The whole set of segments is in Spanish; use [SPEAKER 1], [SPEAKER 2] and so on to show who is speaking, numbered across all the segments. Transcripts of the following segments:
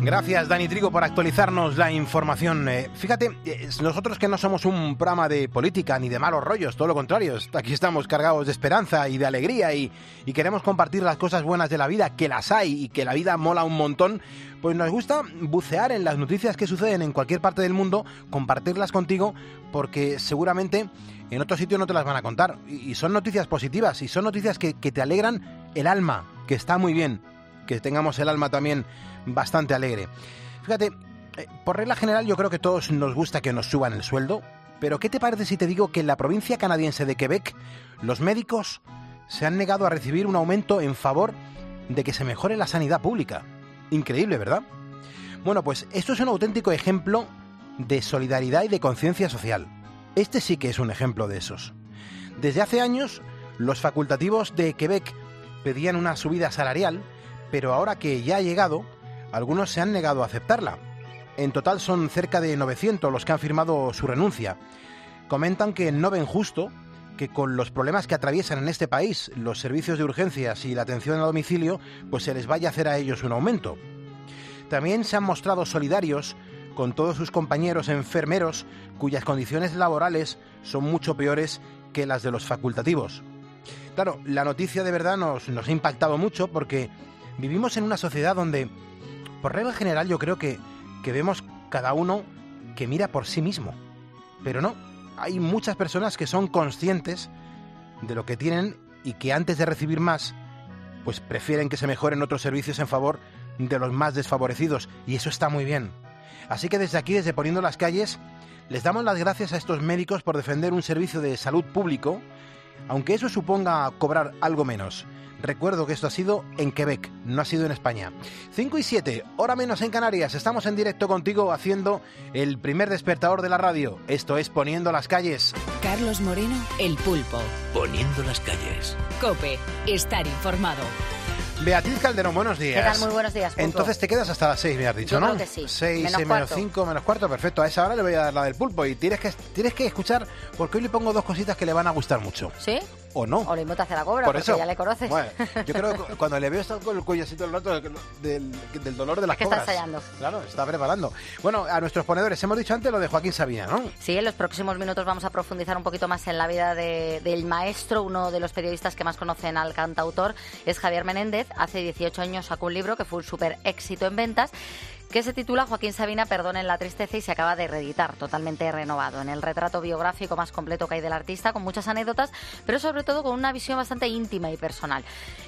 [SPEAKER 1] Gracias, Dani Trigo, por actualizarnos la información. Fíjate, nosotros que no somos un programa de política ni de malos rollos, todo lo contrario, aquí estamos cargados de esperanza y de alegría y queremos compartir las cosas buenas de la vida, que las hay y que la vida mola un montón, pues nos gusta bucear en las noticias que suceden en cualquier parte del mundo, compartirlas contigo, porque seguramente en otro sitio no te las van a contar. Y son noticias positivas y son noticias que te alegran el alma, que está muy bien, que tengamos el alma también bastante alegre. Fíjate, por regla general yo creo que a todos nos gusta que nos suban el sueldo, pero ¿qué te parece si te digo que en la provincia canadiense de Quebec los médicos se han negado a recibir un aumento en favor de que se mejore la sanidad pública? Increíble, ¿verdad? Bueno, pues esto es un auténtico ejemplo de solidaridad y de conciencia social. Este sí que es un ejemplo de esos. Desde hace años, los facultativos de Quebec pedían una subida salarial, pero ahora que ya ha llegado, algunos se han negado a aceptarla. En total son cerca de 900 los que han firmado su renuncia. Comentan que no ven justo que con los problemas que atraviesan en este país los servicios de urgencias y la atención a domicilio, pues se les vaya a hacer a ellos un aumento. También se han mostrado solidarios con todos sus compañeros enfermeros cuyas condiciones laborales son mucho peores que las de los facultativos. Claro, la noticia de verdad nos ha impactado mucho porque vivimos en una sociedad donde, por regla general, yo creo que vemos cada uno que mira por sí mismo. Pero no, hay muchas personas que son conscientes de lo que tienen y que antes de recibir más, pues prefieren que se mejoren otros servicios en favor de los más desfavorecidos. Y eso está muy bien. Así que desde aquí, desde Poniendo las Calles, les damos las gracias a estos médicos por defender un servicio de salud público, aunque eso suponga cobrar algo menos. Recuerdo que esto ha sido en Quebec, no ha sido en España. 5:07, hora menos en Canarias. Estamos en directo contigo haciendo el primer despertador de la radio. Esto es Poniendo las Calles.
[SPEAKER 2] Carlos Moreno, El Pulpo.
[SPEAKER 3] Poniendo las Calles.
[SPEAKER 2] COPE, estar informado.
[SPEAKER 1] Beatriz Calderón, buenos días.
[SPEAKER 4] ¿Qué tal? Muy buenos días, Pulpo.
[SPEAKER 1] Entonces te quedas hasta las 6, me has dicho,
[SPEAKER 4] Yo
[SPEAKER 1] ¿no?
[SPEAKER 4] creo que sí.
[SPEAKER 1] 6,
[SPEAKER 4] menos
[SPEAKER 1] 5, menos cuarto, perfecto. A esa hora le voy a dar la del Pulpo y tienes que escuchar, porque hoy le pongo dos cositas que le van a gustar mucho.
[SPEAKER 4] ¿Sí?
[SPEAKER 1] ¿O no?
[SPEAKER 4] O le invita hacia la cobra,
[SPEAKER 1] Por
[SPEAKER 4] porque
[SPEAKER 1] eso,
[SPEAKER 4] ya le conoces.
[SPEAKER 1] Bueno, yo creo que cuando le veo estar con el cuello así todo el rato del dolor de las
[SPEAKER 4] Es que
[SPEAKER 1] cobras.
[SPEAKER 4] está ensayando.
[SPEAKER 1] Claro, está preparando. Bueno, a nuestros ponedores, hemos dicho antes lo de Joaquín Sabina, ¿no?
[SPEAKER 4] Sí, en los próximos minutos vamos a profundizar un poquito más en la vida del maestro. Uno de los periodistas que más conocen al cantautor es Javier Menéndez. Hace 18 años sacó un libro que fue un súper éxito en ventas, que se titula Joaquín Sabina, perdonen la tristeza, y se acaba de reeditar, totalmente renovado, en el retrato biográfico más completo que hay del artista, con muchas anécdotas, pero sobre todo con una visión bastante íntima y personal.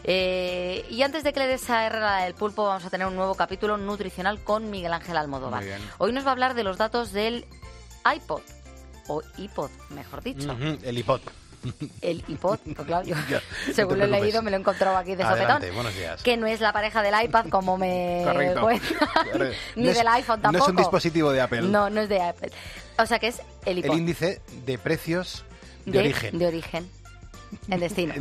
[SPEAKER 4] Y antes de que le des a Herrera el Pulpo, vamos a tener un nuevo capítulo nutricional con Miguel Ángel Almodóvar. Hoy nos va a hablar de los datos del iPod, o iPod, mejor dicho.
[SPEAKER 1] El iPod.
[SPEAKER 4] El iPod, pues claro, yo según lo he leído me lo he encontrado aquí de
[SPEAKER 1] Adelante,
[SPEAKER 4] sopetón.
[SPEAKER 1] buenos días.
[SPEAKER 4] Que no es la pareja del iPad como me cuentan, ni
[SPEAKER 1] No es,
[SPEAKER 4] del iPhone tampoco.
[SPEAKER 1] No es un dispositivo de Apple.
[SPEAKER 4] No, no es de Apple. O sea que es el iPod.
[SPEAKER 1] El índice de precios de origen.
[SPEAKER 4] De origen. En destino.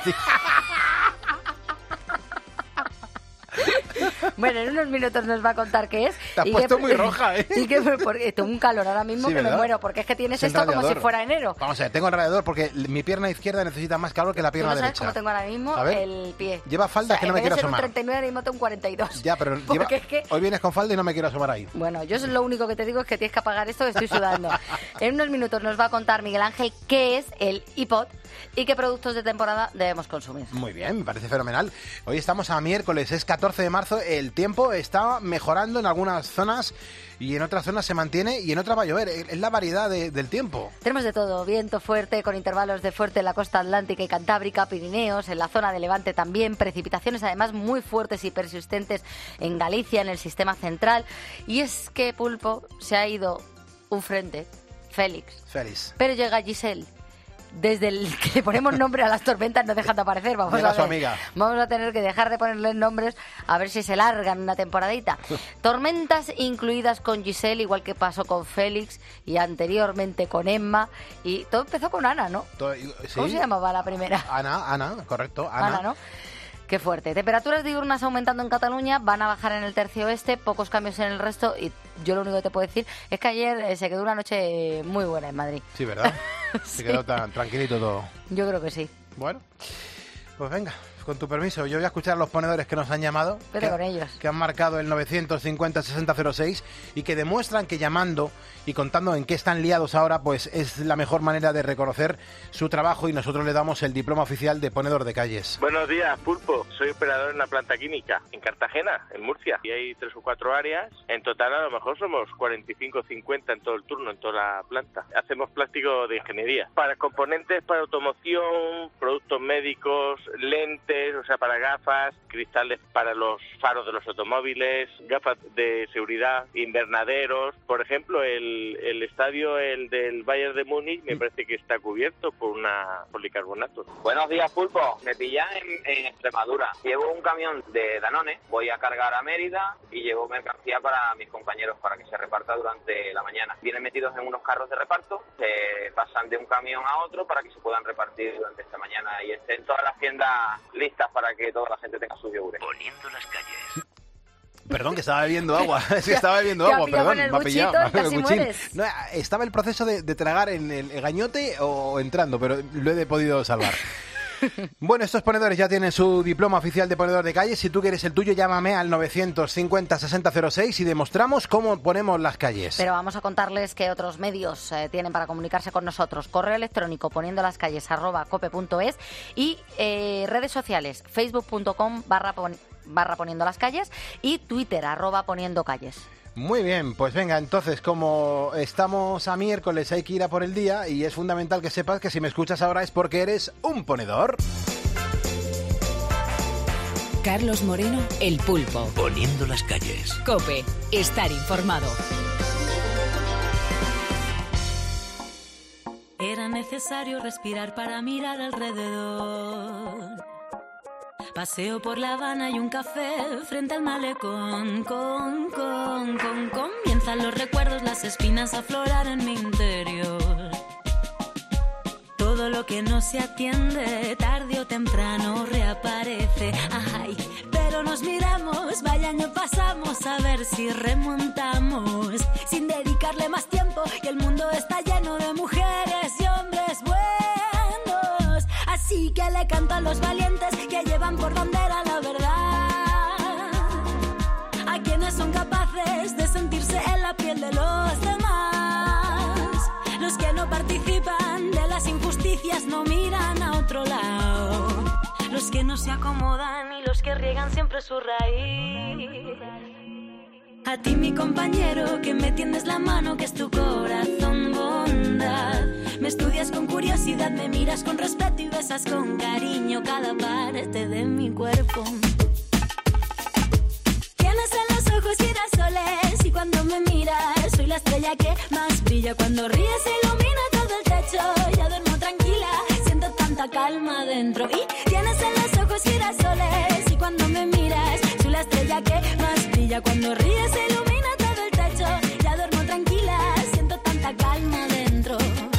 [SPEAKER 4] Bueno, en unos minutos nos va a contar qué es.
[SPEAKER 1] Te has puesto muy roja, ¿eh?
[SPEAKER 4] Y que porque tengo un calor ahora mismo, sí, que me muero, porque es que tienes esto como si fuera enero.
[SPEAKER 1] Vamos a ver, tengo el radiador porque mi pierna izquierda necesita más calor que la pierna derecha.
[SPEAKER 4] ¿Tú no sabes cómo tengo ahora mismo el pie?
[SPEAKER 1] Lleva falda, o sea, que no me quiero asomar.
[SPEAKER 4] En vez de un 39, ahora mismo tengo un 42.
[SPEAKER 1] Ya, pero es que hoy vienes con falda y no me quiero asomar ahí.
[SPEAKER 4] Bueno, yo lo único que te digo es que tienes que apagar esto, que estoy sudando. En unos minutos nos va a contar Miguel Ángel qué es el iPod y qué productos de temporada debemos consumir.
[SPEAKER 1] Muy bien, me parece fenomenal. Hoy estamos a miércoles, es 14 de marzo, el tiempo está mejorando en algunas zonas y en otras zonas se mantiene y en otras va a llover. Es la variedad del tiempo.
[SPEAKER 4] Tenemos de todo, viento fuerte con intervalos de fuerte en la costa atlántica y cantábrica, Pirineos, en la zona de Levante también, precipitaciones además muy fuertes y persistentes en Galicia, en el sistema central. Y es que, Pulpo, se ha ido un frente, Félix. Pero llega Giselle. Desde el que le ponemos nombre a las tormentas no dejan de aparecer. Vamos a ver.
[SPEAKER 1] Su amiga.
[SPEAKER 4] Vamos a tener que dejar de ponerles nombres a ver si se largan una temporadita. Tormentas incluidas con Giselle, igual que pasó con Félix y anteriormente con Emma. Y todo empezó con Ana, ¿no?
[SPEAKER 1] ¿Sí?
[SPEAKER 4] ¿Cómo se llamaba la primera?
[SPEAKER 1] Ana, correcto.
[SPEAKER 4] Ana, ¿no? Qué fuerte. Temperaturas diurnas aumentando en Cataluña, van a bajar en el tercio oeste, pocos cambios en el resto y yo lo único que te puedo decir es que ayer se quedó una noche muy buena en Madrid.
[SPEAKER 1] Sí, ¿verdad?
[SPEAKER 4] Sí.
[SPEAKER 1] Se quedó tan tranquilito todo.
[SPEAKER 4] Yo creo que sí.
[SPEAKER 1] Bueno, pues venga, Con tu permiso, yo voy a escuchar a los ponedores que nos han llamado.
[SPEAKER 4] Vete con ellos.
[SPEAKER 1] Que han marcado el 950-6006 y que demuestran que llamando y contando en qué están liados ahora, pues es la mejor manera de reconocer su trabajo, y nosotros le damos el diploma oficial de ponedor de calles.
[SPEAKER 5] Buenos días, Pulpo. Soy operador en una planta química en Cartagena, en Murcia. Y hay 3 o 4 áreas. En total, a lo mejor somos 45 o 50 en todo el turno, en toda la planta. Hacemos plástico de ingeniería. Para componentes para automoción, productos médicos, lentes, o sea, para gafas, cristales para los faros de los automóviles, gafas de seguridad, invernaderos. Por ejemplo, el estadio, el del Bayern de Múnich, me parece que está cubierto por una policarbonato.
[SPEAKER 6] Buenos días, Pulpo. Me pillan en Extremadura. Llevo un camión de Danone, voy a cargar a Mérida y llevo mercancía para mis compañeros para que se reparta durante la mañana. Vienen metidos en unos carros de reparto, se pasan de un camión a otro para que se puedan repartir durante esta mañana y estén todas las tiendas listas para que toda la gente tenga sus yogures.
[SPEAKER 3] Poniendo las calles.
[SPEAKER 1] Perdón, que estaba bebiendo agua. Es que estaba bebiendo agua, perdón. Me ha pillado.
[SPEAKER 4] Casi mueres.
[SPEAKER 1] No, estaba el proceso de tragar en el gañote o entrando, pero lo he podido salvar. Bueno, estos ponedores ya tienen su diploma oficial de ponedor de calles. Si tú quieres el tuyo, llámame al 950-6006 y demostramos cómo ponemos las calles.
[SPEAKER 4] Pero vamos a contarles qué otros medios tienen para comunicarse con nosotros. Correo electrónico poniendolascalles@cope.es y redes sociales facebook.com/poniendo las calles y Twitter @poniendocalles.
[SPEAKER 1] Muy bien, pues venga, entonces, como estamos a miércoles, hay que ir a por el día y es fundamental que sepas que si me escuchas ahora es porque eres un ponedor.
[SPEAKER 2] Carlos Moreno, El Pulpo.
[SPEAKER 3] Poniendo las calles.
[SPEAKER 2] COPE, estar informado.
[SPEAKER 7] Era necesario respirar para mirar alrededor. Paseo por La Habana y un café frente al malecón. Comienzan los recuerdos, las espinas a aflorar en mi interior. Todo lo que no se atiende, tarde o temprano reaparece. Ay, pero nos miramos, vaya año pasamos, a ver si remontamos. Sin dedicarle más tiempo, y el mundo está lleno de mujeres y hombres buenos. Así que le canto a los valientes que llevan por bandera la verdad, a quienes son capaces de sentirse en la piel de los demás. Los que no participan de las injusticias no miran a otro lado. Los que no se acomodan y los que riegan siempre su raíz. A ti, mi compañero, que me tiendes la mano, que es tu corazón bondad. Me estudias con curiosidad, me miras con respeto y besas con cariño cada parte de mi cuerpo. Tienes en los ojos girasoles y cuando me miras soy la estrella que más brilla. Cuando ríes ilumina todo el techo, ya duermo tranquila, siento tanta calma dentro. Y tienes en los ojos girasoles y cuando me miras soy la estrella que más brilla. Cuando ríes ilumina todo el techo, ya duermo tranquila, siento tanta calma dentro.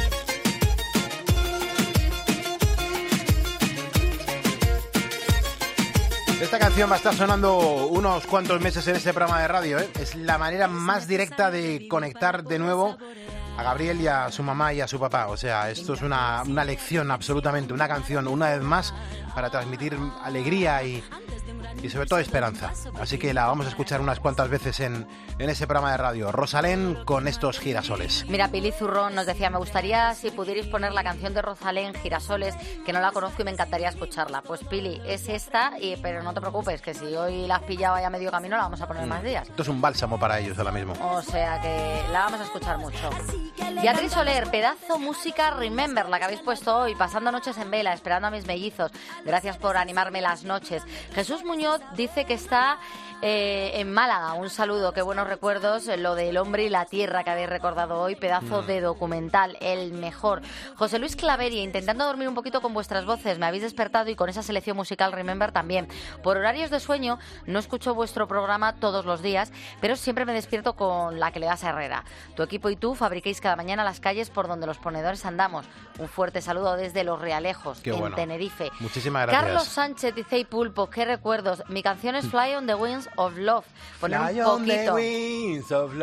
[SPEAKER 1] Esta canción va a estar sonando unos cuantos meses en este programa de radio, ¿eh? Es la manera más directa de conectar de nuevo a Gabriel y a su mamá y a su papá. O sea, esto es una lección absolutamente, una canción una vez más para transmitir alegría y sobre todo esperanza. Así que la vamos a escuchar unas cuantas veces en ese programa de radio. Rosalén con estos girasoles.
[SPEAKER 4] Mira, Pili Zurrón nos decía, me gustaría si pudierais poner la canción de Rosalén, Girasoles, que no la conozco y me encantaría escucharla. Pues Pili, es esta, pero no te preocupes, que si hoy la has pillado ya a medio camino la vamos a poner más días.
[SPEAKER 1] Esto es un bálsamo para ellos ahora mismo.
[SPEAKER 4] O sea que la vamos a escuchar mucho. Beatriz Soler, pedazo música Remember, la que habéis puesto hoy, pasando noches en vela, esperando a mis mellizos. Gracias por animarme las noches. Jesús Muñoz dice que está en Málaga. Un saludo, qué buenos recuerdos, lo del hombre y la tierra que habéis recordado hoy, pedazo de documental, el mejor. José Luis Claveria, intentando dormir un poquito con vuestras voces, me habéis despertado y con esa selección musical Remember también. Por horarios de sueño no escucho vuestro programa todos los días, pero siempre me despierto con la que le das a Herrera. Tu equipo y tú fabriquéis cada mañana las calles por donde los ponedores andamos. Un fuerte saludo desde Los Realejos, en Tenerife.
[SPEAKER 1] Muchísimas gracias.
[SPEAKER 4] Carlos Sánchez dice, y Pulpo, qué recuerdos. Carlos, mi canción es Fly on the Wings of Love. Poner
[SPEAKER 1] Fly
[SPEAKER 4] un
[SPEAKER 1] on the
[SPEAKER 4] poquito.
[SPEAKER 1] wings of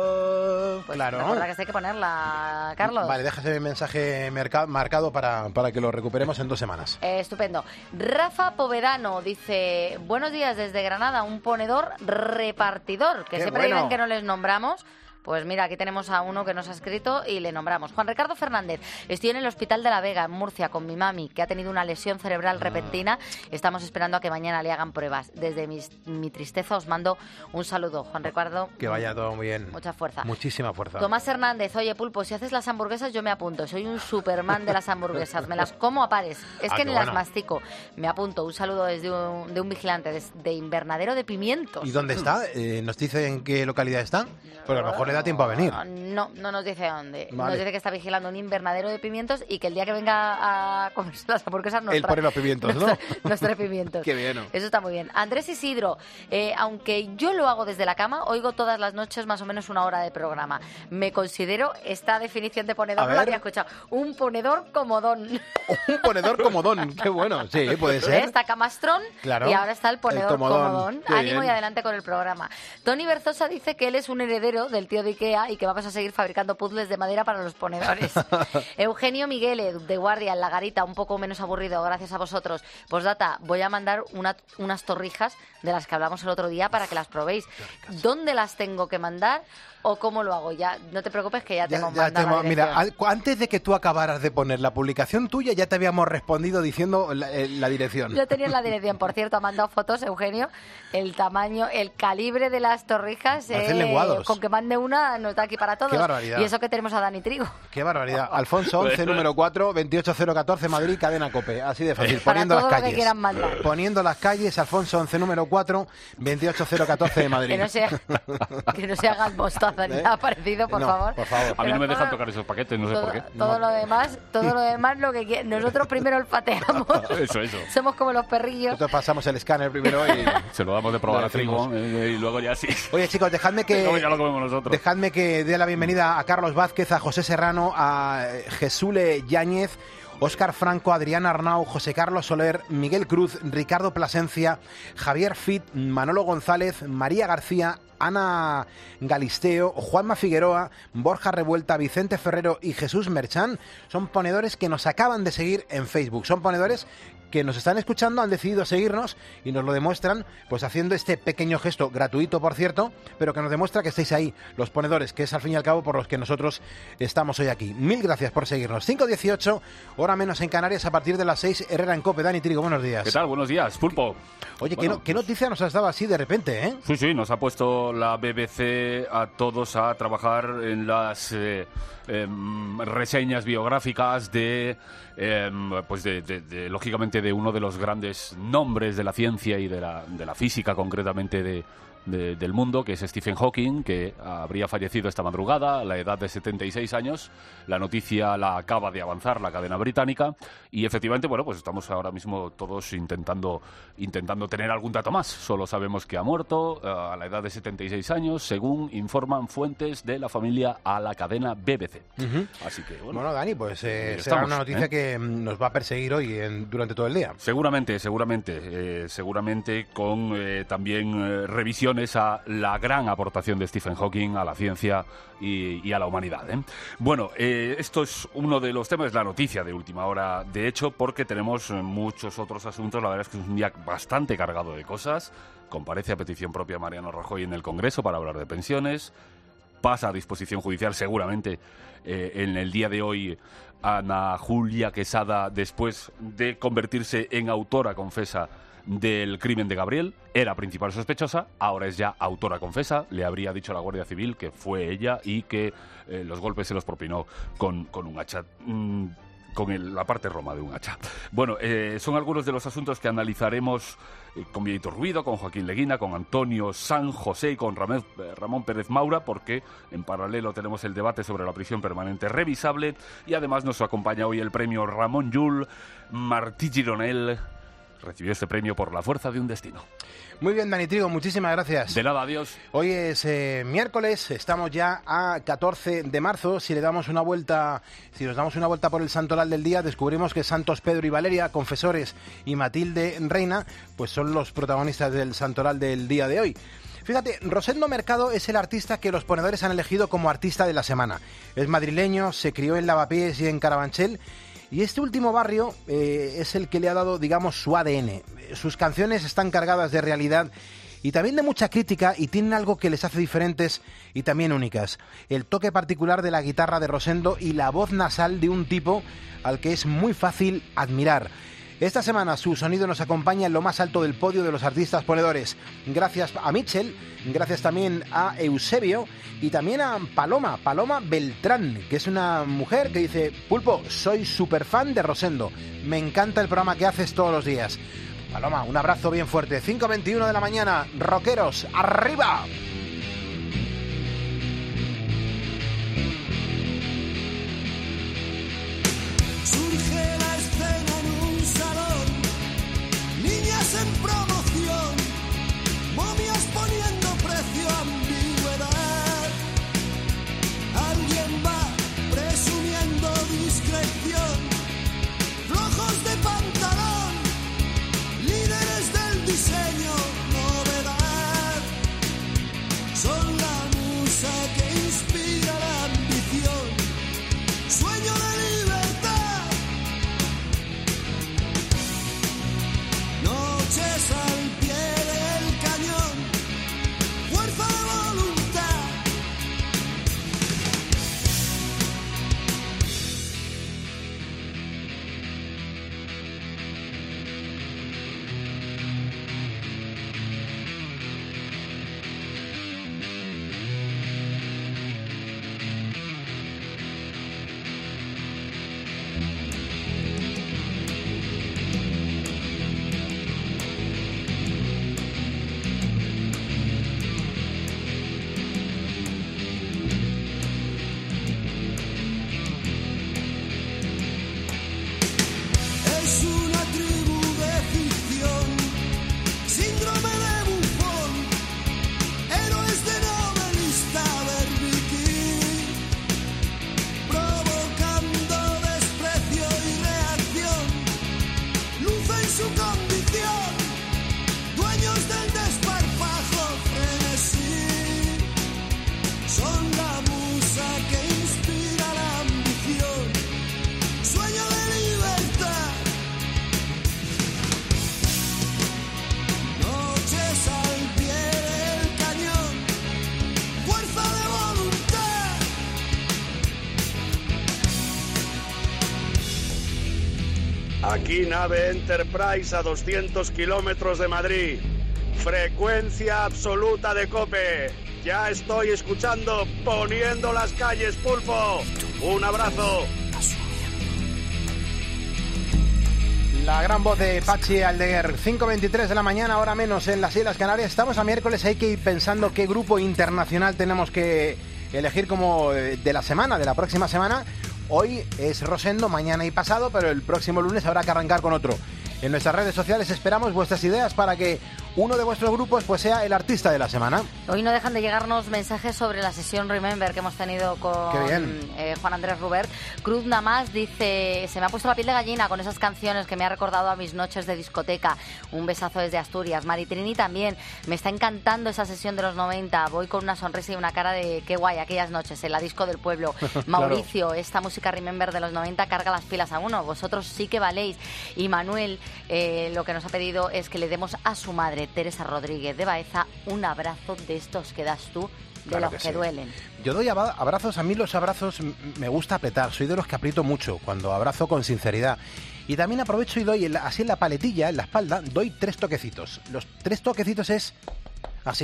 [SPEAKER 1] love.
[SPEAKER 4] Pues
[SPEAKER 1] claro.
[SPEAKER 4] recuerda que hay que ponerla, Carlos.
[SPEAKER 1] Vale, deja ese mensaje marcado para que lo recuperemos en 2 semanas.
[SPEAKER 4] Estupendo. Rafa Povedano dice: buenos días desde Granada, un ponedor repartidor, que
[SPEAKER 1] Qué
[SPEAKER 4] siempre
[SPEAKER 1] bueno.
[SPEAKER 4] dicen que no les nombramos. Pues mira, aquí tenemos a uno que nos ha escrito y le nombramos. Juan Ricardo Fernández, estoy en el Hospital de la Vega, en Murcia, con mi mami, que ha tenido una lesión cerebral repentina. Estamos esperando a que mañana le hagan pruebas. Desde mi tristeza os mando un saludo. Juan Ricardo,
[SPEAKER 1] Que vaya todo muy bien.
[SPEAKER 4] mucha fuerza.
[SPEAKER 1] Muchísima fuerza.
[SPEAKER 4] Tomás Hernández, oye Pulpo, si haces las hamburguesas yo me apunto. Soy un superman de las hamburguesas. Me las como a pares. Es que
[SPEAKER 1] qué
[SPEAKER 4] ni
[SPEAKER 1] bueno.
[SPEAKER 4] las mastico. Me apunto. Un saludo desde de un vigilante de Invernadero de Pimientos.
[SPEAKER 1] ¿Y dónde está? ¿Nos dice en qué localidad está? Pues a lo mejor le da tiempo a venir.
[SPEAKER 4] No nos dice dónde.
[SPEAKER 1] Vale.
[SPEAKER 4] Nos dice que está vigilando un invernadero de pimientos y que el día que venga a comerse las hamburguesas nos
[SPEAKER 1] Él pone los pimientos, ¿no?
[SPEAKER 4] nos trae pimientos.
[SPEAKER 1] Qué bien, ¿no?
[SPEAKER 4] Eso está muy bien. Andrés Isidro, aunque yo lo hago desde la cama, oigo todas las noches más o menos 1 hora de programa. Me considero, esta definición de ponedor
[SPEAKER 1] A
[SPEAKER 4] no la
[SPEAKER 1] ver.
[SPEAKER 4] había escuchado, un ponedor comodón.
[SPEAKER 1] Un ponedor comodón. Qué bueno. Sí, puede ser.
[SPEAKER 4] Está Camastrón
[SPEAKER 1] Claro.
[SPEAKER 4] y ahora está el ponedor
[SPEAKER 1] El comodón.
[SPEAKER 4] comodón.
[SPEAKER 1] Qué
[SPEAKER 4] Ánimo
[SPEAKER 1] bien.
[SPEAKER 4] y adelante con el programa. Tony Berzosa dice que él es un heredero del tío de Ikea y que vamos a seguir fabricando puzzles de madera para los ponedores. Eugenio Miguel, de Guardia, en La Garita, un poco menos aburrido, gracias a vosotros. Postdata, voy a mandar unas torrijas de las que hablamos el otro día para que las probéis. ¿Dónde las tengo que mandar o cómo lo hago? Ya, no te preocupes que ya te hemos mandado la
[SPEAKER 1] Mira,
[SPEAKER 4] dirección.
[SPEAKER 1] antes de que tú acabaras de poner la publicación tuya, ya te habíamos respondido diciendo la dirección.
[SPEAKER 4] Ya tenías la dirección. Por cierto, ha mandado fotos, Eugenio, el tamaño, el calibre de las torrijas.
[SPEAKER 1] Parecen lenguados.
[SPEAKER 4] Con que mande una, nos da aquí para todos.
[SPEAKER 1] Qué barbaridad.
[SPEAKER 4] Y eso que tenemos a Dani Trigo.
[SPEAKER 1] Qué barbaridad. Alfonso 11, número 4, 28014, Madrid, cadena COPE. Así de fácil.
[SPEAKER 4] Para
[SPEAKER 1] Poniendo
[SPEAKER 4] todo
[SPEAKER 1] las
[SPEAKER 4] lo que
[SPEAKER 1] calles.
[SPEAKER 4] quieran mandar.
[SPEAKER 1] Poniendo las calles, Alfonso 11, número 4, 28014 de Madrid.
[SPEAKER 4] Que no se hagan mostaza ni nada parecido, por
[SPEAKER 1] No,
[SPEAKER 4] favor.
[SPEAKER 1] por favor.
[SPEAKER 8] A mí no me
[SPEAKER 4] Pero
[SPEAKER 8] dejan
[SPEAKER 4] todo-
[SPEAKER 8] tocar esos paquetes, no sé
[SPEAKER 4] todo,
[SPEAKER 8] por qué.
[SPEAKER 4] todo lo demás, lo que nosotros primero olfateamos.
[SPEAKER 8] Eso.
[SPEAKER 4] Somos como los perrillos.
[SPEAKER 1] Nosotros pasamos el escáner primero y...
[SPEAKER 8] Se lo damos de probar
[SPEAKER 1] Lo
[SPEAKER 8] a Trigo y luego ya sí.
[SPEAKER 1] Oye, chicos, dejadme
[SPEAKER 8] Luego ya
[SPEAKER 1] que...
[SPEAKER 8] lo comemos nosotros.
[SPEAKER 1] Dejadme que dé la bienvenida a Carlos Vázquez, a José Serrano, a Jesúle Yáñez, Óscar Franco, Adrián Arnau, José Carlos Soler, Miguel Cruz, Ricardo Plasencia, Javier Fit, Manolo González, María García, Ana Galisteo, Juanma Figueroa, Borja Revuelta, Vicente Ferrero y Jesús Merchán. Son ponedores que nos acaban de seguir en Facebook. Son ponedores que nos están escuchando, han decidido seguirnos y nos lo demuestran pues haciendo este pequeño gesto, gratuito por cierto, pero que nos demuestra que estáis ahí, los ponedores, que es al fin y al cabo por los que nosotros estamos hoy aquí. Mil gracias por seguirnos. 5:18, hora menos en Canarias, a partir de las 6, Herrera en COPE. Dani Trigo, buenos días.
[SPEAKER 8] ¿Qué tal? Buenos días, Pulpo.
[SPEAKER 1] Oye,
[SPEAKER 8] Bueno,
[SPEAKER 1] ¿qué noticia nos has dado así de repente, eh?
[SPEAKER 8] Sí, nos ha puesto la BBC a todos a trabajar en las reseñas biográficas lógicamente de uno de los grandes nombres de la ciencia y de la física concretamente del mundo, que es Stephen Hawking, que habría fallecido esta madrugada a la edad de 76 años. La noticia la acaba de avanzar la cadena británica y efectivamente, bueno, pues estamos ahora mismo todos intentando tener algún dato más. Solo sabemos que ha muerto a la edad de 76 años, según informan fuentes de la familia a la cadena BBC. Así que,
[SPEAKER 1] Bueno, Dani, pues será
[SPEAKER 8] estamos,
[SPEAKER 1] una noticia que nos va a perseguir hoy durante todo el día.
[SPEAKER 8] Seguramente con también revisiones a la gran aportación de Stephen Hawking a la ciencia y a la humanidad. Bueno, esto es uno de los temas, la noticia de última hora, de hecho, porque tenemos muchos otros asuntos. La verdad es que es un día bastante cargado de cosas. Comparece a petición propia Mariano Rajoy en el Congreso para hablar de pensiones. Pasa a disposición judicial seguramente en el día de hoy Ana Julia Quesada, después de convertirse en autora confesa del crimen de Gabriel. Era principal sospechosa, ahora es ya autora confesa. Le habría dicho a la Guardia Civil que fue ella y que los golpes se los propinó con un hacha. Con la parte roma de un hacha. Bueno, son algunos de los asuntos que analizaremos con Vieito Ruido, con Joaquín Leguina, con Antonio San José y con Ramón Pérez Maura, porque en paralelo tenemos el debate sobre la prisión permanente revisable y además nos acompaña hoy el premio Ramón Llull, Martí Gironell recibió este premio por La fuerza de un destino.
[SPEAKER 1] Muy bien, Dani Trigo, muchísimas gracias.
[SPEAKER 8] De nada, adiós.
[SPEAKER 1] Hoy es miércoles, estamos ya a 14 de marzo. Si nos damos una vuelta por el santoral del día, descubrimos que Santos Pedro y Valeria, confesores, y Matilde Reina, pues son los protagonistas del santoral del día de hoy. Fíjate, Rosendo Mercado es el artista que los ponedores han elegido como artista de la semana. Es madrileño, se crió en Lavapiés y en Carabanchel, y este último barrio es el que le ha dado, digamos, su ADN. Sus canciones están cargadas de realidad y también de mucha crítica, y tienen algo que les hace diferentes y también únicas. El toque particular de la guitarra de Rosendo y la voz nasal de un tipo al que es muy fácil admirar. Esta semana su sonido nos acompaña en lo más alto del podio de los artistas ponedores. Gracias a Mitchell, gracias también a Eusebio y también a Paloma Beltrán, que es una mujer que dice: Pulpo, soy súper fan de Rosendo, me encanta el programa que haces todos los días. Paloma, un abrazo bien fuerte. 5:21 de la mañana, rockeros, ¡arriba!
[SPEAKER 9] Surge la escena en un salón, niñas en promoción, momias poniendo precio a ambigüedad. Alguien va presumiendo discreción, flojos de pantalón, líderes del diseño, novedad. Son la musa que inspira la ambición, sueño de libertad. Noches al pie del cañón, fuerza de voluntad. Es una tribu de ficción, síndrome de bufón, héroes de novelista berbiquí, provocando desprecio y reacción, luz en su condición, dueños del desparpajo frenesí. Son la musa que inspira la ambición, sueño de libertad. Noches al pie del cañón, fuerza de voluntad.
[SPEAKER 10] Aquí nave Enterprise a 200 kilómetros de Madrid. Frecuencia absoluta de COPE. Ya estoy escuchando Poniendo las calles, Pulpo. Un abrazo.
[SPEAKER 1] La gran voz de Pachi Aldeguer. 5:23 de la mañana, hora menos en las Islas Canarias. Estamos a miércoles, hay que ir pensando qué grupo internacional tenemos que elegir como de la semana, de la próxima semana. Hoy es Rosendo, mañana y pasado, pero el próximo lunes habrá que arrancar con otro. En nuestras redes sociales esperamos vuestras ideas para que uno de vuestros grupos pues sea el artista de la semana.
[SPEAKER 4] Hoy no dejan de llegarnos mensajes sobre la sesión Remember que hemos tenido con Juan Andrés Rubert. Cruz Namás dice: se me ha puesto la piel de gallina con esas canciones que me ha recordado a mis noches de discoteca. Un besazo desde Asturias. Maritrini también: me está encantando esa sesión de los 90. Voy con una sonrisa y una cara de qué guay aquellas noches en la disco del pueblo. Mauricio: claro, esta música Remember de los 90 carga las pilas a uno. Vosotros sí que valéis. Y Manuel lo que nos ha pedido es que le demos a su madre, Teresa Rodríguez de Baeza, un abrazo de estos que das tú, de claro los que sí duelen.
[SPEAKER 1] Yo doy abrazos, a mí los abrazos me gusta apretar, soy de los que aprieto mucho, cuando abrazo con sinceridad. Y también aprovecho y doy, así en la paletilla, en la espalda, doy 3 toquecitos. Los 3 toquecitos es así.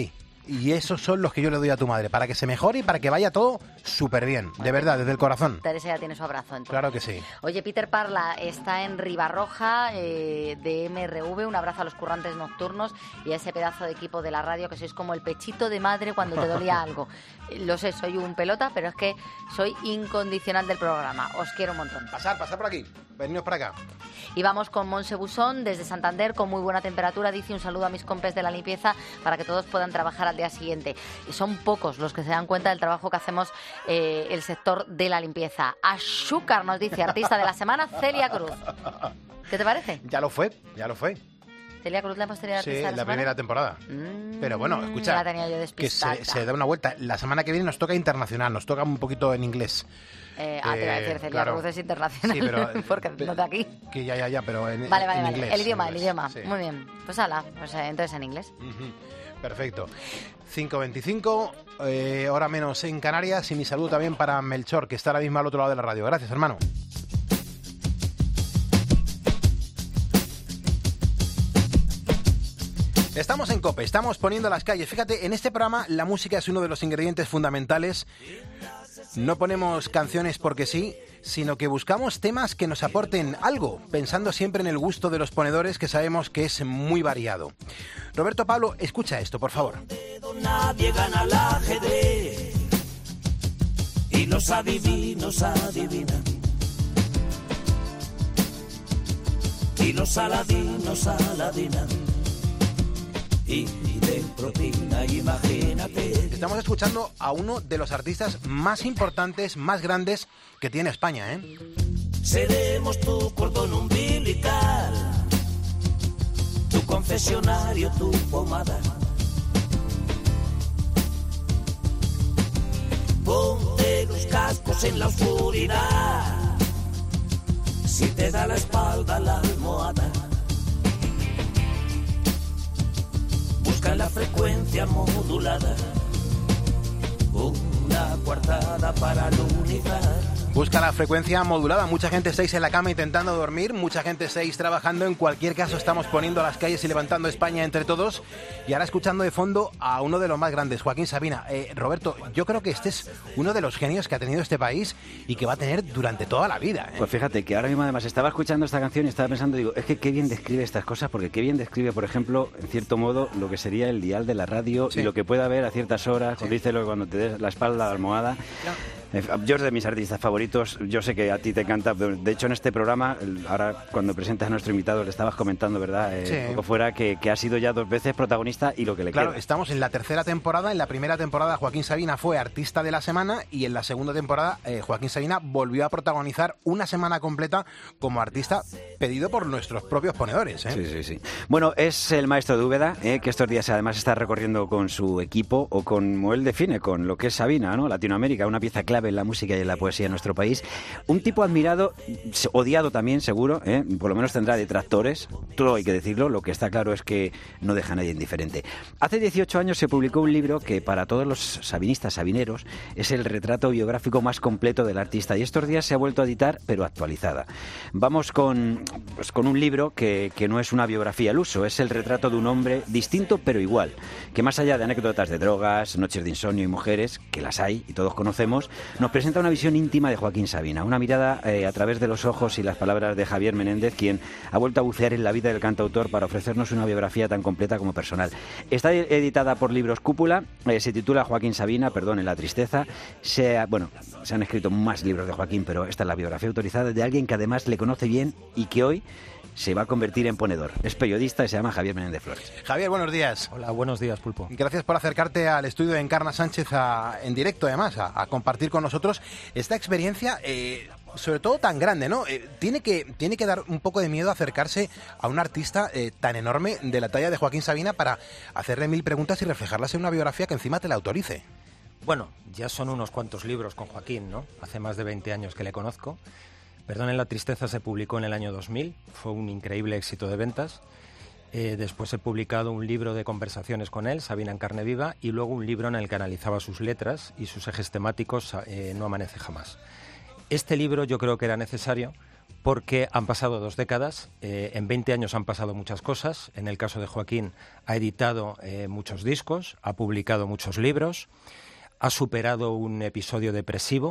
[SPEAKER 1] y esos son los que yo le doy a tu madre, para que se mejore y para que vaya todo súper bien, de verdad, desde el corazón.
[SPEAKER 4] Teresa ya tiene su abrazo, entonces.
[SPEAKER 1] Claro que sí.
[SPEAKER 4] Oye, Peter Parla está en Ribarroja, de MRV. Un abrazo a los currantes nocturnos y a ese pedazo de equipo de la radio que sois como el pechito de madre cuando te dolía algo. Lo sé, soy un pelota, pero es que soy incondicional del programa. Os quiero un montón.
[SPEAKER 1] Pasar por aquí. Veniros para acá.
[SPEAKER 4] Y vamos con Monse Busón desde Santander, con muy buena temperatura. Dice: un saludo a mis compes de la limpieza para que todos puedan trabajar al día siguiente. Y son pocos los que se dan cuenta del trabajo que hacemos el sector de la limpieza. Azúcar, nos dice, artista de la semana, Celia Cruz. ¿Qué te parece?
[SPEAKER 1] Ya lo fue.
[SPEAKER 4] Celia Cruz, la hemos tenido
[SPEAKER 1] Sí,
[SPEAKER 4] artista de la
[SPEAKER 1] la
[SPEAKER 4] semana.
[SPEAKER 1] primera temporada. Pero bueno, escucha,
[SPEAKER 4] la tenía yo
[SPEAKER 1] que
[SPEAKER 4] despistada.
[SPEAKER 1] se da una vuelta. La semana que viene nos toca internacional, nos toca un poquito en inglés.
[SPEAKER 4] Te iba a decir, Celia
[SPEAKER 1] claro.
[SPEAKER 4] Cruz es internacional,
[SPEAKER 1] Sí, pero,
[SPEAKER 4] porque no de aquí.
[SPEAKER 1] Que ya, pero en
[SPEAKER 4] Vale,
[SPEAKER 1] en
[SPEAKER 4] vale.
[SPEAKER 1] inglés.
[SPEAKER 4] El idioma.
[SPEAKER 1] Sí.
[SPEAKER 4] Muy bien. Pues ala, entonces en inglés.
[SPEAKER 1] Ujú. Perfecto. 5:25, hora menos en Canarias, y mi saludo también para Melchor, que está ahora mismo al otro lado de la radio. Gracias, hermano. Estamos en COPE, estamos poniendo las calles. Fíjate, en este programa la música es uno de los ingredientes fundamentales. No ponemos canciones porque sí, sino que buscamos temas que nos aporten algo, pensando siempre en el gusto de los ponedores, que sabemos que es muy variado. Roberto Pablo, escucha esto, por favor.
[SPEAKER 3] Nadie gana al ajedrez y los adivinos adivinan y los aladinos aladinan y de propina, imagínate.
[SPEAKER 1] Estamos escuchando a uno de los artistas más importantes, más grandes que tiene España, ¿eh?
[SPEAKER 3] Seremos tu cordón umbilical, tu confesionario, tu pomada. Ponte los cascos en la oscuridad, si te da la espalda la almohada. Busca la frecuencia modulada, una coartada para lunizar.
[SPEAKER 1] Busca la frecuencia modulada. Mucha gente estáis en la cama intentando dormir, mucha gente estáis trabajando. En cualquier caso, estamos poniendo las calles y levantando España entre todos. Y ahora escuchando de fondo a uno de los más grandes, Joaquín Sabina. Roberto, yo creo que este es uno de los genios que ha tenido este país y que va a tener durante toda la vida, ¿eh?
[SPEAKER 11] Pues fíjate que ahora mismo además estaba escuchando esta canción y estaba pensando, digo, es que qué bien describe estas cosas, porque qué bien describe, por ejemplo, en cierto modo, lo que sería el dial de la radio, sí, y lo que puede haber a ciertas horas, sí, dice lo que cuando te des la espalda a la almohada. No. Yo es de mis artistas favoritos, yo sé que a ti te encanta, de hecho en este programa, ahora cuando presentas a nuestro invitado le estabas comentando, ¿verdad? Sí. Un poco fuera, que ha sido ya 2 veces protagonista y lo que le queda.
[SPEAKER 1] Claro, estamos en la tercera temporada. En la primera temporada Joaquín Sabina fue artista de la semana y en la segunda temporada Joaquín Sabina volvió a protagonizar una semana completa como artista pedido por nuestros propios ponedores, ¿eh?
[SPEAKER 11] Sí. Bueno, es el maestro de Úbeda, que estos días además está recorriendo con su equipo, o como él define, con lo que es Sabina, ¿no? Latinoamérica, una pieza clave en la música y en la poesía de nuestro país. Un tipo admirado, odiado también, seguro, por lo menos tendrá detractores, todo hay que decirlo, lo que está claro es que no deja a nadie indiferente. Hace 18 años se publicó un libro que para todos los sabinistas, sabineros, es el retrato biográfico más completo del artista, y estos días se ha vuelto a editar, pero actualizada. Vamos con un libro que no es una biografía al uso, es el retrato de un hombre distinto pero igual, que más allá de anécdotas de drogas, noches de insomnio y mujeres, que las hay y todos conocemos, nos presenta una visión íntima de Joaquín Sabina, una mirada a través de los ojos y las palabras de Javier Menéndez, quien ha vuelto a bucear en la vida del cantautor para ofrecernos una biografía tan completa como personal. Está editada por Libros Cúpula, se titula Joaquín Sabina, perdón, en la tristeza. Se han escrito más libros de Joaquín, pero esta es la biografía autorizada de alguien que además le conoce bien y que hoy se va a convertir en ponedor. Es periodista y se llama Javier Menéndez Flores.
[SPEAKER 1] Javier, buenos días.
[SPEAKER 12] Hola, buenos días, Pulpo.
[SPEAKER 1] Gracias por acercarte al estudio de Encarna Sánchez en directo, además, a compartir con nosotros esta experiencia, sobre todo tan grande, ¿no? Tiene que dar un poco de miedo acercarse a un artista tan enorme de la talla de Joaquín Sabina para hacerle 1000 preguntas y reflejarlas en una biografía que encima te la autorice.
[SPEAKER 12] Bueno, ya son unos cuantos libros con Joaquín, ¿no? Hace más de 20 años que le conozco. Perdonen la tristeza se publicó en el año 2000, fue un increíble éxito de ventas. Después he publicado un libro de conversaciones con él, Sabina en carne viva, y luego un libro en el que analizaba sus letras y sus ejes temáticos, No amanece jamás. Este libro yo creo que era necesario porque han pasado 2 décadas, en 20 años han pasado muchas cosas. En el caso de Joaquín, ha editado muchos discos, ha publicado muchos libros, ha superado un episodio depresivo,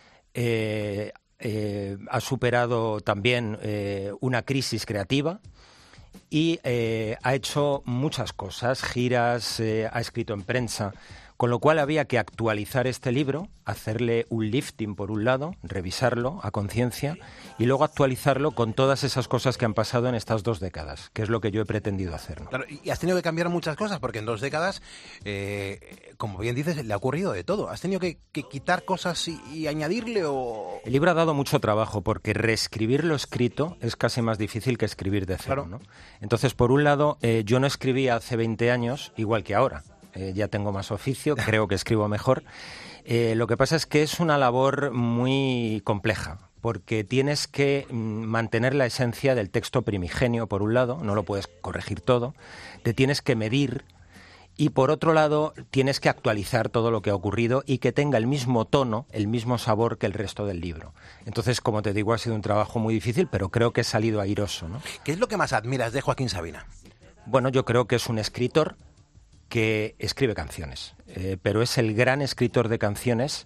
[SPEAKER 12] ha superado también una crisis creativa y ha hecho muchas cosas, giras, ha escrito en prensa, con lo cual había que actualizar este libro, hacerle un lifting por un lado, revisarlo a conciencia y luego actualizarlo con todas esas cosas que han pasado en estas 2 décadas, que es lo que yo he pretendido hacer, ¿no?
[SPEAKER 1] Claro, y has tenido que cambiar muchas cosas, porque en 2 décadas, como bien dices, le ha ocurrido de todo. ¿Has tenido que quitar cosas y añadirle o...?
[SPEAKER 12] El libro ha dado mucho trabajo, porque reescribir lo escrito es casi más difícil que escribir de cero,
[SPEAKER 1] Claro.
[SPEAKER 12] ¿no? Entonces, por un lado, yo no escribía hace 20 años igual que ahora. Ya tengo más oficio, creo que escribo mejor. Lo que pasa es que es una labor muy compleja, porque tienes que mantener la esencia del texto primigenio, por un lado, no lo puedes corregir todo, te tienes que medir y, por otro lado, tienes que actualizar todo lo que ha ocurrido y que tenga el mismo tono, el mismo sabor que el resto del libro. Entonces, como te digo, ha sido un trabajo muy difícil, pero creo que he salido airoso, ¿no?
[SPEAKER 1] ¿Qué es lo que más admiras de Joaquín Sabina?
[SPEAKER 12] Bueno, yo creo que es un escritor que escribe canciones, pero es el gran escritor de canciones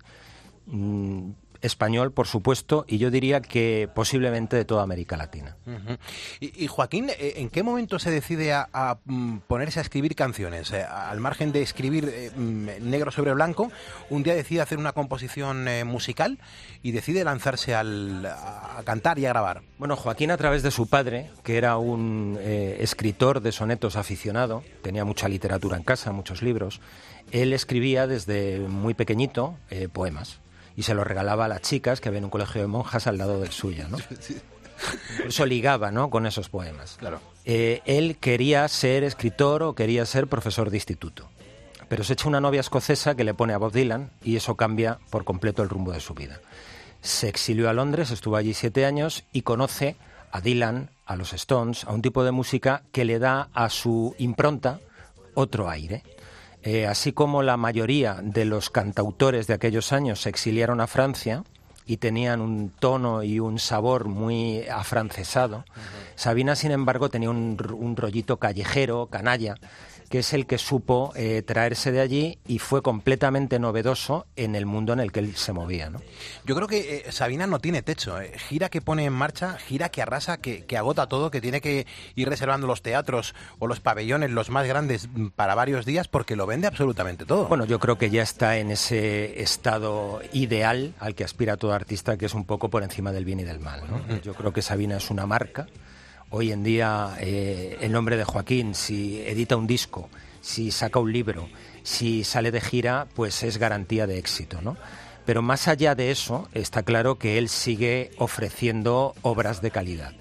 [SPEAKER 12] español, por supuesto, y yo diría que posiblemente de toda América Latina.
[SPEAKER 1] Uh-huh. Y Joaquín, ¿en qué momento se decide a ponerse a escribir canciones? Al margen de escribir negro sobre blanco, un día decide hacer una composición musical y decide lanzarse a cantar y a grabar.
[SPEAKER 12] Bueno, Joaquín, a través de su padre, que era un escritor de sonetos aficionado, tenía mucha literatura en casa, muchos libros, él escribía desde muy pequeñito poemas. Y se lo regalaba a las chicas que había en un colegio de monjas al lado del suyo, ¿no? Por eso ligaba, ¿no?, con esos poemas.
[SPEAKER 1] Claro.
[SPEAKER 12] Él quería ser escritor o quería ser profesor de instituto, pero se echa una novia escocesa que le pone a Bob Dylan y eso cambia por completo el rumbo de su vida. Se exilió a Londres, estuvo allí 7 años y conoce a Dylan, a los Stones, a un tipo de música que le da a su impronta otro aire. Así como la mayoría de los cantautores de aquellos años se exiliaron a Francia y tenían un tono y un sabor muy afrancesado, Sabina, sin embargo, tenía un rollito callejero, canalla, que es el que supo traerse de allí y fue completamente novedoso en el mundo en el que él se movía, ¿no?
[SPEAKER 1] Yo creo que Sabina no tiene techo. Gira que pone en marcha, gira que arrasa, que agota todo, que tiene que ir reservando los teatros o los pabellones, los más grandes, para varios días, porque lo vende absolutamente todo.
[SPEAKER 12] Bueno, yo creo que ya está en ese estado ideal al que aspira todo artista, que es un poco por encima del bien y del mal, ¿no? Yo creo que Sabina es una marca. Hoy en día el nombre de Joaquín, si edita un disco, si saca un libro, si sale de gira, pues es garantía de éxito, ¿no? Pero más allá de eso, está claro que él sigue ofreciendo obras de calidad.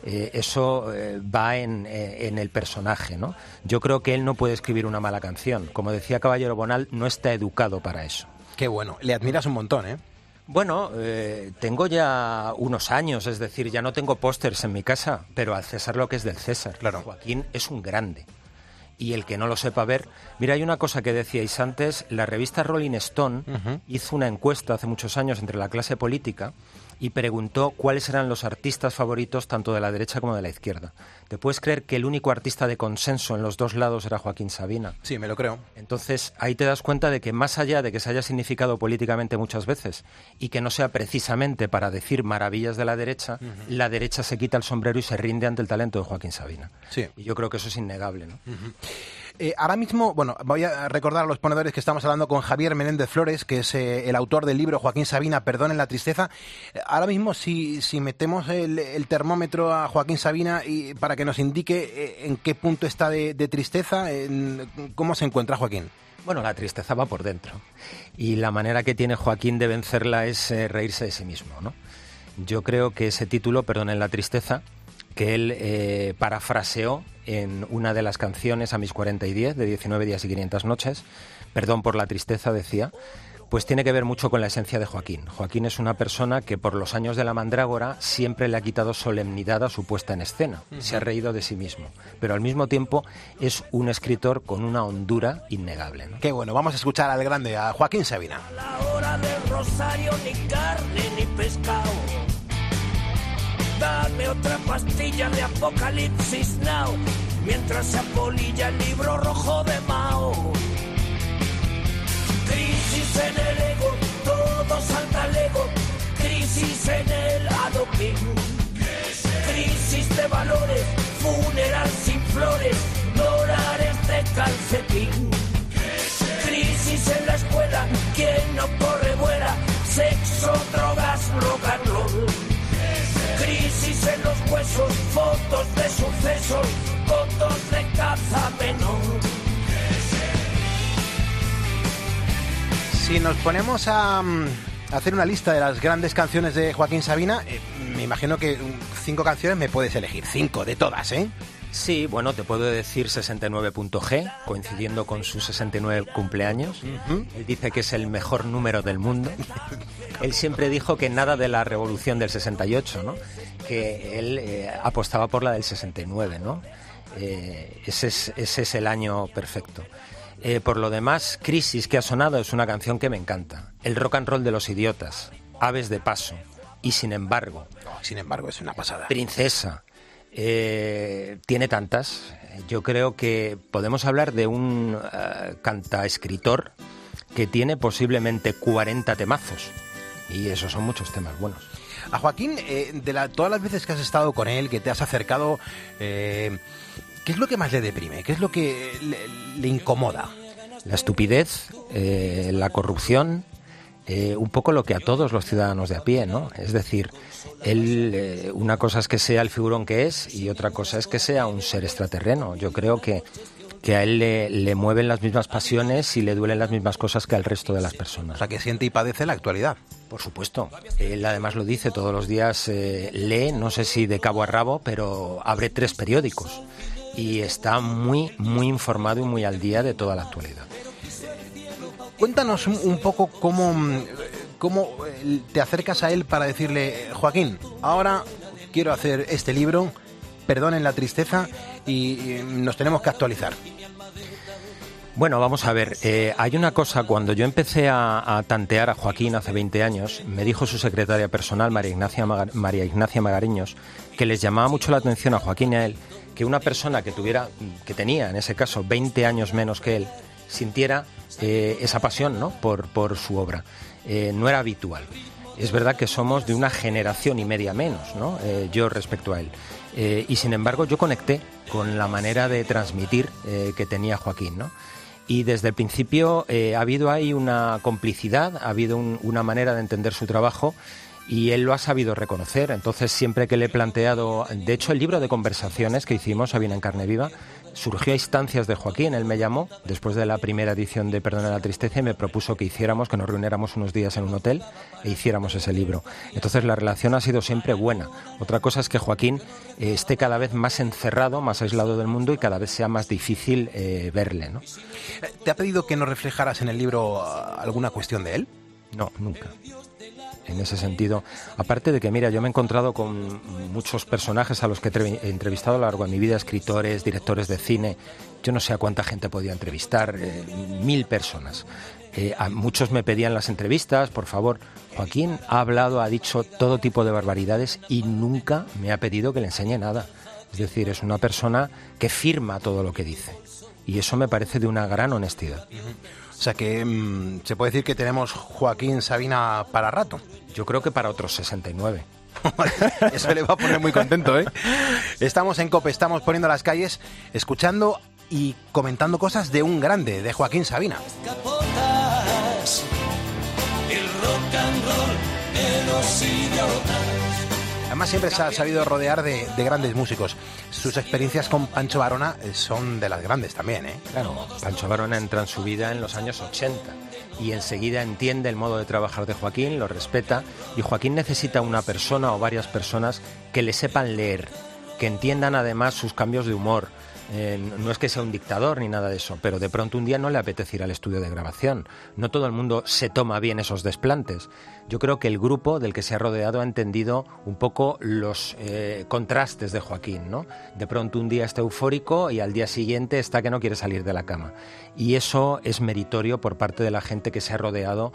[SPEAKER 12] Eso va en el personaje, ¿no? Yo creo que él no puede escribir una mala canción. Como decía Caballero Bonal, no está educado para eso.
[SPEAKER 1] Qué bueno, le admiras un montón, ¿eh?
[SPEAKER 12] Bueno, tengo ya unos años, es decir, ya no tengo pósters en mi casa, pero al César lo que es del César.
[SPEAKER 1] Claro.
[SPEAKER 12] Joaquín es un grande. Y el que no lo sepa ver... Mira, hay una cosa que decíais antes, la revista Rolling Stone hizo una encuesta hace muchos años entre la clase política y preguntó cuáles eran los artistas favoritos tanto de la derecha como de la izquierda. ¿Te puedes creer que el único artista de consenso en los dos lados era Joaquín Sabina?
[SPEAKER 1] Sí, me lo creo.
[SPEAKER 12] Entonces, ahí te das cuenta de que más allá de que se haya significado políticamente muchas veces y que no sea precisamente para decir maravillas de la derecha, la derecha se quita el sombrero y se rinde ante el talento de Joaquín Sabina.
[SPEAKER 1] Sí.
[SPEAKER 12] Y yo creo que eso es innegable, ¿no?
[SPEAKER 1] Ahora mismo, bueno, voy a recordar a los ponedores que estamos hablando con Javier Menéndez Flores, que es el autor del libro Joaquín Sabina, Perdonen la tristeza. Ahora mismo, si metemos el termómetro a Joaquín Sabina y para que nos indique en qué punto está de tristeza, ¿cómo se encuentra Joaquín?
[SPEAKER 12] Bueno, la tristeza va por dentro. Y la manera que tiene Joaquín de vencerla es reírse de sí mismo, ¿no? Yo creo que ese título, Perdonen la tristeza, que él parafraseó en una de las canciones A mis 40 y 10, de 19 días y 500 noches, Perdón por la tristeza, decía, pues tiene que ver mucho con la esencia de Joaquín. Joaquín es una persona que por los años de la mandrágora siempre le ha quitado solemnidad a su puesta en escena. Se ha reído de sí mismo, pero al mismo tiempo es un escritor con una hondura innegable, ¿no?
[SPEAKER 1] Qué bueno, vamos a escuchar al grande, a Joaquín Sabina.
[SPEAKER 3] A la hora del rosario ni carne ni pescado. Dame otra pastilla de Apocalipsis Now, mientras se apolilla el libro rojo de Mao. Crisis en el ego, todo salta al ego. Crisis en el adopín. Crisis de valores, funeral sin flores, dólares de calcetín. Crisis en la escuela, quien no corre vuela, sexo, drogas, rock and roll. Crisis en los huesos, fotos de sucesos, fotos de caza menor.
[SPEAKER 1] Si nos ponemos a hacer una lista de las grandes canciones de Joaquín Sabina, me imagino que 5 canciones me puedes elegir, 5 de todas, ¿eh?
[SPEAKER 12] Sí, bueno, te puedo decir 69.G, coincidiendo con su 69 cumpleaños. Él dice que es el mejor número del mundo. Él siempre dijo que nada de la revolución del 68, ¿no? Que él apostaba por la del 69, ¿no? Ese es el año perfecto. Por lo demás, Crisis, que ha sonado, es una canción que me encanta. El rock and roll de los idiotas, Aves de paso, y Sin embargo.
[SPEAKER 1] Sin embargo, es una pasada.
[SPEAKER 12] Princesa. Tiene tantas. Yo creo que podemos hablar de un cantaescritor que tiene posiblemente 40 temazos. Y esos son muchos temas buenos.
[SPEAKER 1] A Joaquín, todas las veces que has estado con él, que te has acercado, ¿qué es lo que más le deprime? ¿Qué es lo que le incomoda?
[SPEAKER 12] La estupidez, la corrupción, un poco lo que a todos los ciudadanos de a pie, ¿no? Es decir, él, una cosa es que sea el figurón que es y otra cosa es que sea un ser extraterreno. Yo creo que a él le mueven las mismas pasiones y le duelen las mismas cosas que al resto de las personas.
[SPEAKER 1] O sea, que siente y padece la actualidad.
[SPEAKER 12] Por supuesto. Él además lo dice, todos los días lee, no sé si de cabo a rabo, pero abre 3 periódicos y está muy, muy informado y muy al día de toda la actualidad.
[SPEAKER 1] Cuéntanos un poco cómo te acercas a él para decirle: Joaquín, ahora quiero hacer este libro, perdonen la tristeza, y nos tenemos que actualizar.
[SPEAKER 12] Bueno, vamos a ver, hay una cosa, cuando yo empecé a tantear a Joaquín hace 20 años, me dijo su secretaria personal, María Ignacia Magariños, que les llamaba mucho la atención a Joaquín y a él, que una persona que tenía en ese caso 20 años menos que él, sintiera esa pasión, ¿no?, por su obra. No era habitual. Es verdad que somos de una generación y media menos, ¿no?, yo respecto a él. Y sin embargo yo conecté con la manera de transmitir que tenía Joaquín, ¿no? Y desde el principio ha habido ahí una complicidad, ha habido una manera de entender su trabajo y él lo ha sabido reconocer. Entonces, siempre que le he planteado... De hecho, el libro de conversaciones que hicimos, Sabina en carne viva, surgió a instancias de Joaquín. Él me llamó después de la primera edición de Perdona la tristeza y me propuso que nos reuniéramos unos días en un hotel e hiciéramos ese libro. Entonces, la relación ha sido siempre buena. Otra cosa es que Joaquín esté cada vez más encerrado, más aislado del mundo y cada vez sea más difícil verle, ¿no?
[SPEAKER 1] ¿Te ha pedido que nos reflejaras en el libro alguna cuestión de él?
[SPEAKER 12] No, nunca. En ese sentido, aparte de que, mira, yo me he encontrado con muchos personajes a los que he entrevistado a lo largo de mi vida, escritores, directores de cine. Yo no sé a cuánta gente podía entrevistar, 1000 personas. A muchos me pedían las entrevistas, por favor. Joaquín ha hablado, ha dicho todo tipo de barbaridades y nunca me ha pedido que le enseñe nada. Es decir, es una persona que firma todo lo que dice. Y eso me parece de una gran honestidad.
[SPEAKER 1] O sea que se puede decir que tenemos Joaquín Sabina para rato.
[SPEAKER 12] Yo creo que para otros 69.
[SPEAKER 1] Eso le va a poner muy contento, ¿eh? Estamos en COPE, estamos poniendo las calles, escuchando y comentando cosas de un grande, de Joaquín Sabina.
[SPEAKER 3] El rock and roll de los idiotas.
[SPEAKER 1] Además, siempre se ha sabido rodear de grandes músicos. Sus experiencias con Pancho Varona son de las grandes también, ¿eh?
[SPEAKER 12] Claro, Pancho Varona entra en su vida en los años 80 y enseguida entiende el modo de trabajar de Joaquín, lo respeta, y Joaquín necesita una persona o varias personas que le sepan leer, que entiendan además sus cambios de humor, No es que sea un dictador ni nada de eso, pero de pronto un día no le apetece ir al estudio de grabación. No todo el mundo se toma bien esos desplantes. Yo creo que el grupo del que se ha rodeado ha entendido un poco los contrastes de Joaquín, ¿no? De pronto un día está eufórico y al día siguiente está que no quiere salir de la cama. Y eso es meritorio por parte de la gente que se ha rodeado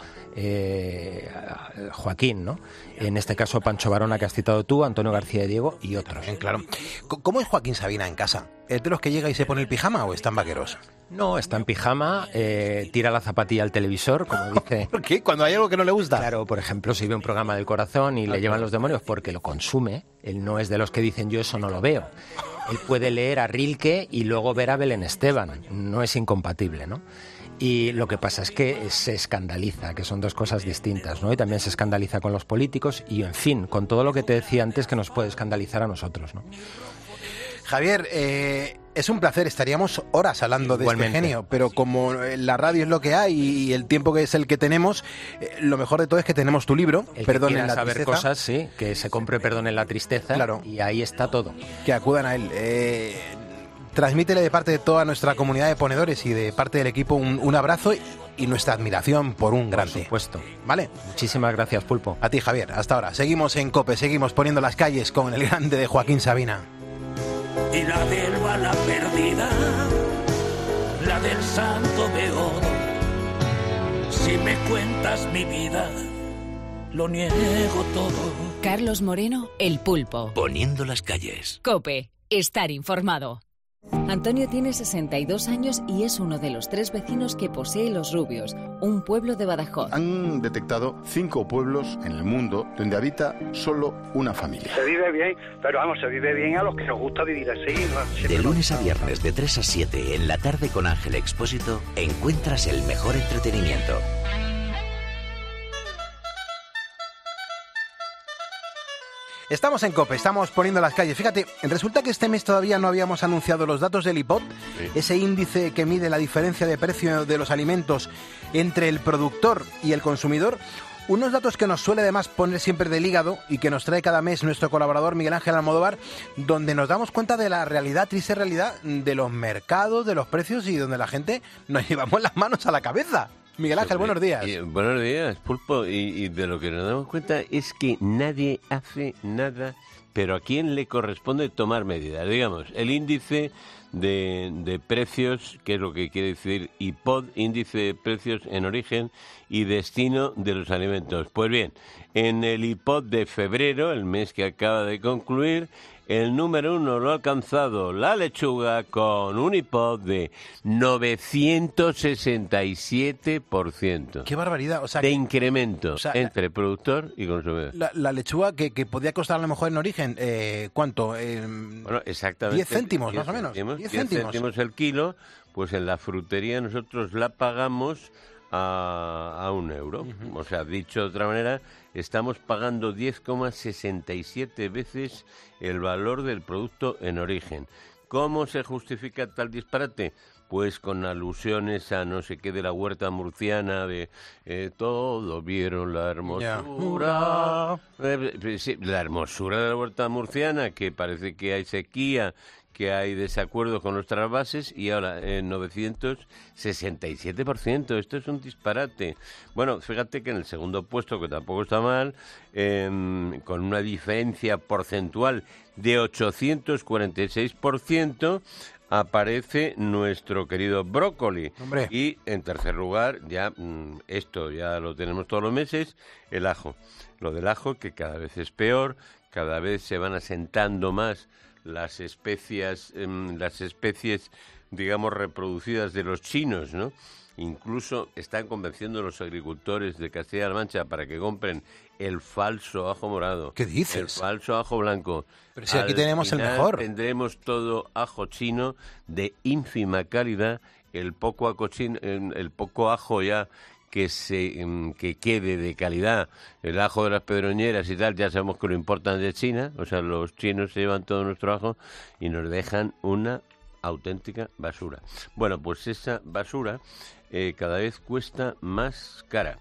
[SPEAKER 12] a Joaquín, ¿no? En este caso Pancho Varona, que has citado tú, Antonio García de Diego y otros.
[SPEAKER 1] Claro. ¿Cómo es Joaquín Sabina en casa? ¿Es de los que llega y se pone el pijama o está en vaqueros?
[SPEAKER 12] No, está en pijama, tira la zapatilla al televisor, como dice.
[SPEAKER 1] ¿Por qué? Cuando hay algo que no le gusta.
[SPEAKER 12] Claro, por ejemplo, si ve un programa del corazón y le llevan los demonios porque lo consume, él no es de los que dicen yo eso no lo veo. Él puede leer a Rilke y luego ver a Belén Esteban, no es incompatible, ¿no? Y lo que pasa es que se escandaliza, que son dos cosas distintas, ¿no? Y también se escandaliza con los políticos y, en fin, con todo lo que te decía antes que nos puede escandalizar a nosotros, ¿no?
[SPEAKER 1] Javier, es un placer, estaríamos horas hablando de este genio, pero como la radio es lo que hay y el tiempo que es el que tenemos, lo mejor de todo es que tenemos tu libro,
[SPEAKER 12] Perdón en la saber tristeza. Cosas, sí, que se compre Perdón en la tristeza,
[SPEAKER 1] claro.
[SPEAKER 12] Y ahí está todo.
[SPEAKER 1] Que acudan a él. Transmítele de parte de toda nuestra comunidad de ponedores y de parte del equipo un abrazo y nuestra admiración por un grande.
[SPEAKER 12] Por supuesto.
[SPEAKER 1] ¿Vale?
[SPEAKER 12] Muchísimas gracias, Pulpo.
[SPEAKER 1] A ti, Javier. Hasta ahora. Seguimos en COPE, seguimos poniendo las calles con el grande de Joaquín Sabina.
[SPEAKER 3] Y la del bala perdida, la del santo de oro. Si me cuentas mi vida, lo niego todo.
[SPEAKER 2] Carlos Moreno, El Pulpo.
[SPEAKER 13] Poniendo las calles.
[SPEAKER 2] COPE, estar informado. Antonio tiene 62 años y es uno de los 3 vecinos que posee Los Rubios, un pueblo de Badajoz.
[SPEAKER 14] Han detectado 5 pueblos en el mundo donde habita solo una familia.
[SPEAKER 15] Se vive bien, pero vamos, se vive bien a los que nos gusta vivir así. ¿No?
[SPEAKER 13] De lunes a viernes de 3 a 7 en la tarde con Ángel Expósito encuentras el mejor entretenimiento.
[SPEAKER 1] Estamos en COPE, estamos poniendo las calles. Fíjate, resulta que este mes todavía no habíamos anunciado los datos del IPOD, ese índice que mide la diferencia de precio de los alimentos entre el productor y el consumidor. Unos datos que nos suele además poner siempre del hígado y que nos trae cada mes nuestro colaborador Miguel Ángel Almodóvar, donde nos damos cuenta de la realidad, triste realidad, de los mercados, de los precios y donde la gente nos llevamos las manos a la cabeza. Miguel Ángel, buenos días.
[SPEAKER 16] Buenos días, Pulpo. Y de lo que nos damos cuenta es que nadie hace nada, pero a quién le corresponde tomar medidas. Digamos, el índice de precios, que es lo que quiere decir IPOD, índice de precios en origen y destino de los alimentos. Pues bien, en el IPOD de febrero, el mes que acaba de concluir, el número 1 lo ha alcanzado la lechuga con un IPOD de 967%.
[SPEAKER 1] ¡Qué barbaridad! O sea,
[SPEAKER 16] de incremento entre productor y consumidor.
[SPEAKER 1] La lechuga que podía costar a lo mejor en origen, ¿cuánto?
[SPEAKER 16] Bueno, exactamente.
[SPEAKER 1] 10 céntimos, más o menos.
[SPEAKER 16] 10 céntimos el kilo, pues en la frutería nosotros la pagamos a €1. O sea, dicho de otra manera, estamos pagando 10,67 veces el valor del producto en origen. ¿Cómo se justifica tal disparate? Pues con alusiones a no sé qué de la huerta murciana, de todos vieron la hermosura. Sí, la hermosura de la huerta murciana, que parece que hay sequía, que hay desacuerdo con nuestras bases, y ahora en 967%. Esto es un disparate. Bueno, fíjate que en el segundo puesto, que tampoco está mal, con una diferencia porcentual de 846%, aparece nuestro querido brócoli.
[SPEAKER 1] ¡Hombre!
[SPEAKER 16] Y en tercer lugar, esto ya lo tenemos todos los meses, el ajo. Lo del ajo, que cada vez es peor, cada vez se van asentando más las especies, digamos, reproducidas de los chinos, ¿no? Incluso están convenciendo a los agricultores de Castilla-La Mancha para que compren el falso ajo morado.
[SPEAKER 1] ¿Qué dices?
[SPEAKER 16] El falso ajo blanco.
[SPEAKER 1] Pero si aquí tenemos el mejor.
[SPEAKER 16] Tendremos todo ajo chino de ínfima calidad, el poco ajo ya que quede de calidad, el ajo de las pedroñeras y tal, ya sabemos que lo importan de China, o sea, los chinos se llevan todo nuestro ajo y nos dejan una auténtica basura. Bueno, pues esa basura cada vez cuesta más cara.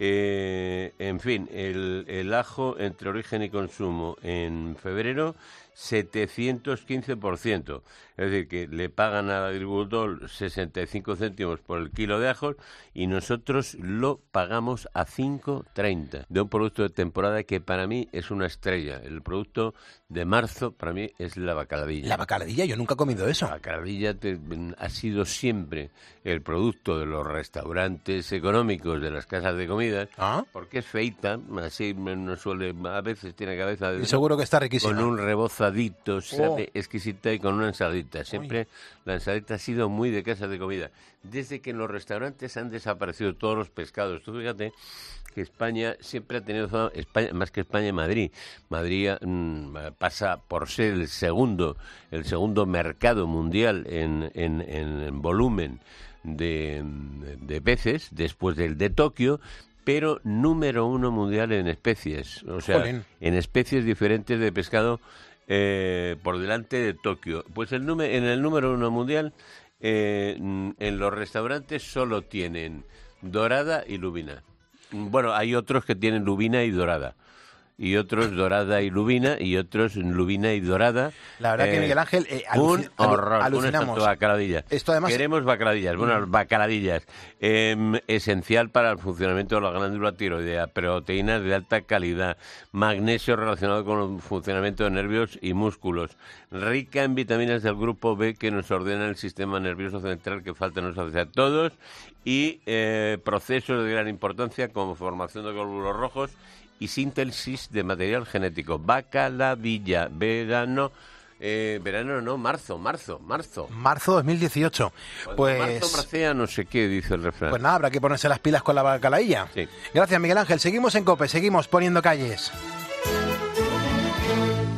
[SPEAKER 16] En fin, el ajo entre origen y consumo en febrero 715%. Es decir, que le pagan al agricultor 65 céntimos por el kilo de ajos y nosotros lo pagamos a 5,30 de un producto de temporada que para mí es una estrella. El producto de marzo para mí es la bacaladilla.
[SPEAKER 1] ¿La bacaladilla? Yo nunca he comido eso.
[SPEAKER 16] La bacaladilla ha sido siempre el producto de los restaurantes económicos, de las casas de comida, porque es feita, así no suele, a veces tiene cabeza de...
[SPEAKER 1] Y seguro que está riquísima.
[SPEAKER 16] Con un rebozadito, sabe, exquisita, y con una ensaladita. Siempre la ensaladita ha sido muy de casa de comida. Desde que en los restaurantes han desaparecido todos los pescados. Tú fíjate que España siempre ha tenido fama, más que España, Madrid. Madrid pasa por ser el segundo mercado mundial en volumen de peces, después del de Tokio, pero número 1 mundial en especies. O sea, en especies diferentes de pescado, por delante de Tokio. Pues en el número 1 mundial, en los restaurantes solo tienen dorada y lubina. Bueno, hay otros que tienen lubina y dorada. Y otros dorada y lubina, y otros lubina y dorada.
[SPEAKER 1] La verdad que, Miguel Ángel,
[SPEAKER 16] un horror,
[SPEAKER 1] alucinamos.
[SPEAKER 16] Una bacaladilla.
[SPEAKER 1] Esto además...
[SPEAKER 16] Queremos bacaladillas, bueno, bacaladillas. Esencial para el funcionamiento de la glándula tiroidea, proteínas de alta calidad, magnesio relacionado con el funcionamiento de nervios y músculos, rica en vitaminas del grupo B que nos ordenan el sistema nervioso central, que falta nos hace a todos, y procesos de gran importancia como formación de glóbulos rojos y síntesis de material genético. Bacaladilla, marzo.
[SPEAKER 1] Marzo 2018. Pues
[SPEAKER 16] marzo bracea no sé qué, dice el refrán.
[SPEAKER 1] Pues nada, habrá que ponerse las pilas con la bacaladilla.
[SPEAKER 16] Sí.
[SPEAKER 1] Gracias, Miguel Ángel. Seguimos en COPE, seguimos poniendo calles.